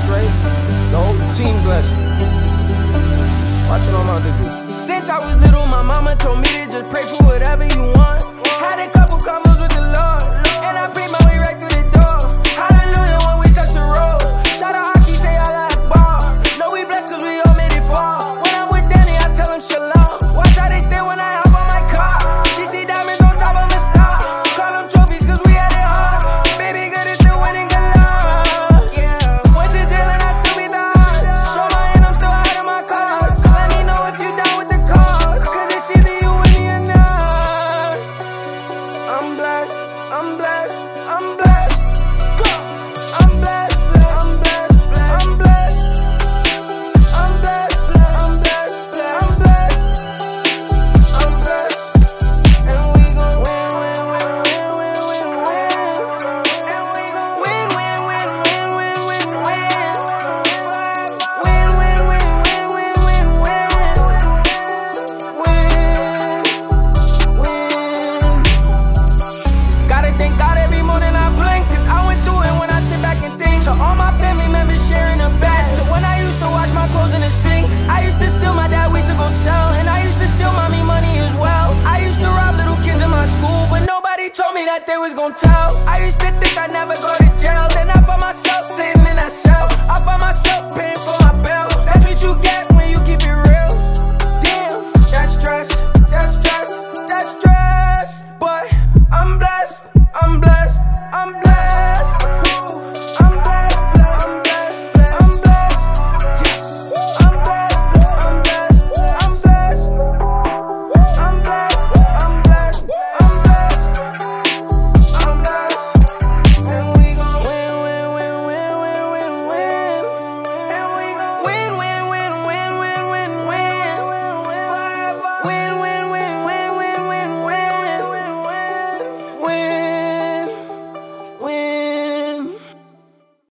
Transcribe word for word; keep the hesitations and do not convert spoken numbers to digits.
straight. The whole team blessed. Watch what I'm about to do. Since I was little, my mama told me to just pray for whatever you want. Had a couple combos with the Lord, and I prayed my way right through the door. Hallelujah when we touch the road. Shout out Aki, say I like ball. Know we blessed cause we all made it far. When I'm with Danny, I tell him shalom. Watch how they stare when I hop on my car. She see diamonds on top of a star. Call them trophies cause we had it hard. Baby good is still winning galore. Yeah. Went to jail and I still be the odds. Show my hand, I'm still hiding my cards. Let me know if you down with the cause, cause it's either you with me or not. I'm blessed, I'm blessed, I'm blessed. I'm blessed, I'm blessed, I'm blessed. I'm blessed, I'm blessed, I'm blessed. I'm blessed. And we gon' win, win, win, win, win, win, win. And we gon' win, win, win, win, win, win, win. Win, win, win, win, win, win, win. Win, win. Gotta thank God every morning I blink, cause I went through it when I sit back and think. To all my family members sharing a bag. To when I used to wash my clothes in the sink. I used to steal my dad weed to go sell. And I used to steal mommy money as well. I used to rob little kids in my school, but nobody told me that they was gon' tell. I